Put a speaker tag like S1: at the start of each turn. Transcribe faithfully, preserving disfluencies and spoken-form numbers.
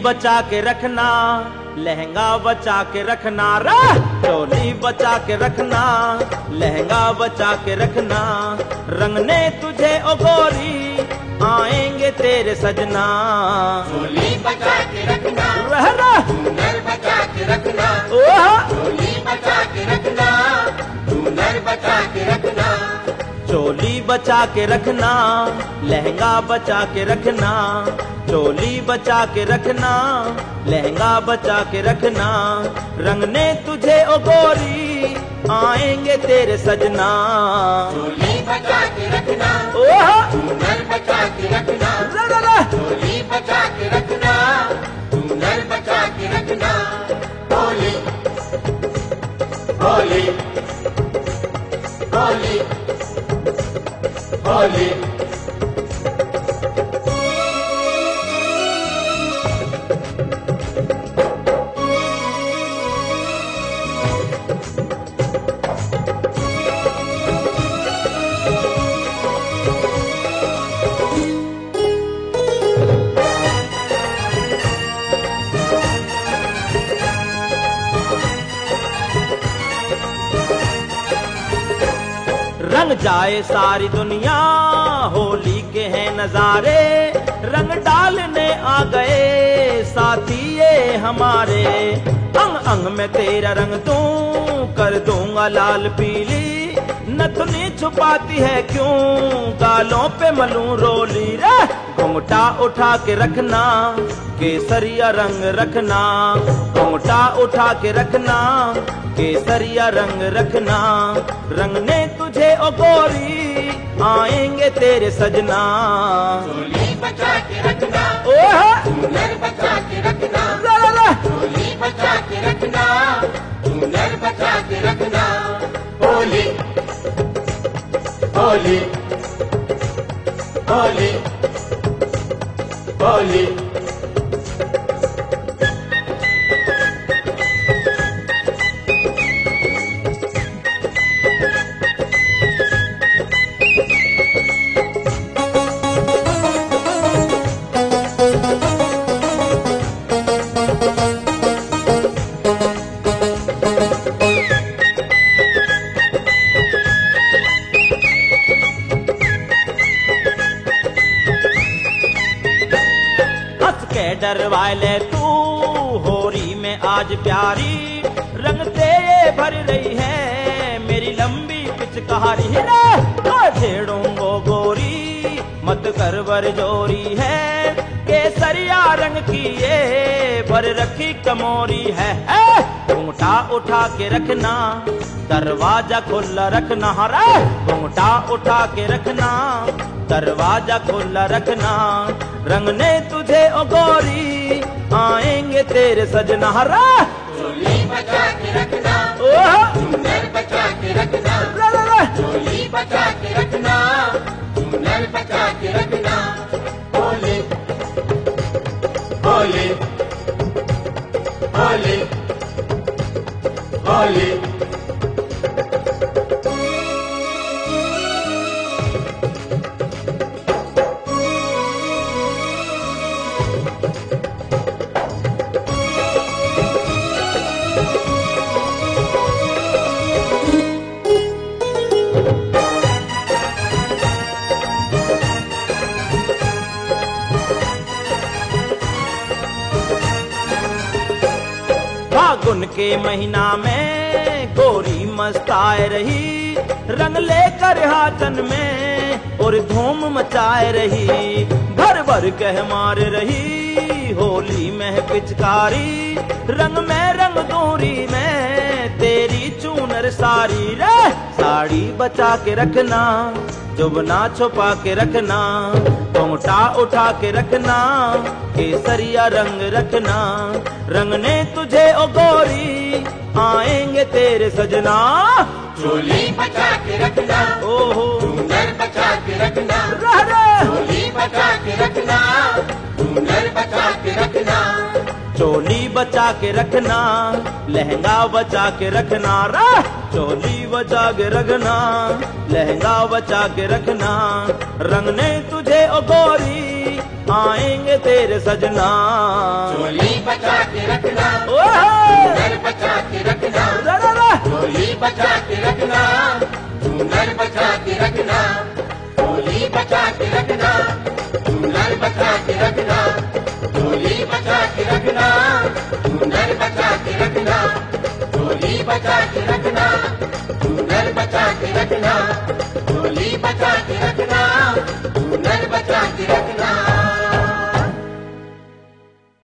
S1: बचा के रखना, लहंगा बचा के रखना रे। चोली बचा के रखना, लहंगा बचा के रखना, रंगने तुझे ओ गोरी आएंगे तेरे सजना।
S2: चोली बचा के रखना,
S1: रहना
S2: हुनर बचा के रखना,
S1: ओह
S2: चोली बचा के रखना, हुनर बचा के रखना।
S1: चोली बचा के रखना, लहंगा बचा के रखना, चोली बचा के रखना, लहंगा बचा के रखना, रंगने तुझे ओ गोरी आएंगे तेरे सजना।
S2: चोली बचा के रखना,
S1: ओह
S2: हुनर बचा के रखना,
S1: रा रा रा।
S2: चोली बचा के रखना, हुनर बचा के रखना। होली होली होली होली।
S1: रंग जाए सारी दुनिया, होली के हैं नजारे, रंग डालने आ गए साथी ये हमारे। अंग अंग में तेरा रंग दूं, कर दूंगा लाल पीली, नथुनी छुपाती है क्यों, गालों पे मलूं रोली रे। घुंघटा उठा के रखना, केसरिया रंग रखना, घुंघटा उठा के रखना, केसरिया रंग रखना, रंगने तुझे ओ गोरी आएंगे तेरे सजना।
S2: चोली बचा के रखना,
S1: ओह
S2: हुनर बचा के रखना,
S1: रा रा रा।
S2: चोली बचा के रखना, हुनर बचा के रखना। होली होली होली होली।
S1: डरवा ले तू होरी में आज प्यारी, रंग तेरे भर रही है मेरी लंबी पिचकारी रे। छेड़ूंगो गोरी मत कर बर जोरी है, केसरिया रंग की ये भर रखी कमोरी है। घुंघटा उठा के रखना, दरवाजा खुला रखना रे। घुंघटा उठा के रखना, दरवाजा खुला रखना, रंगने तुझे ओ गोरी आएंगे तेरे सजना रे।
S2: चोली बचा के रखना,
S1: ओह
S2: हुनर बचा के रखना,
S1: रा रा रा।
S2: चोली बचा के रखना, हुनर बचा के रखना। होली होली होली होली।
S1: फागुन के महीना में गोरी मस्ताए रही, रंग लेकर हाथन में और धूम मचाए रही। भर भर कह मार रही होली में पिचकारी, रंग में रंग दूरी में तेरी चूनर सारी रे। साड़ी बचा के रखना, जुबना छुपा के रखना, घुंघटा उठा के रखना, केसरिया रंग रखना, रंगने तुझे ओ गोरी आएंगे तेरे सजना।
S2: चोली बचा के रखना,
S1: ओहो
S2: हुनर बचा के रखना,
S1: रह रह।
S2: चोली बचा के रखना, हुनर बचा के रखना।
S1: चोली बचा के रखना, लहंगा बचा के रखना रा। चोली बचा के रखना, लहंगा बचा के रखना, रंगने तुझे ओ गोरी आएंगे तेरे सजना।
S2: चोली बचा के रखना,
S1: ओहो!
S2: नर बचा के रखना,
S1: जरा रा!
S2: चोली बचा के रखना, नर बचा के रखना, चोली बचा के रखना, नर बचा के रखना, चोली बचा के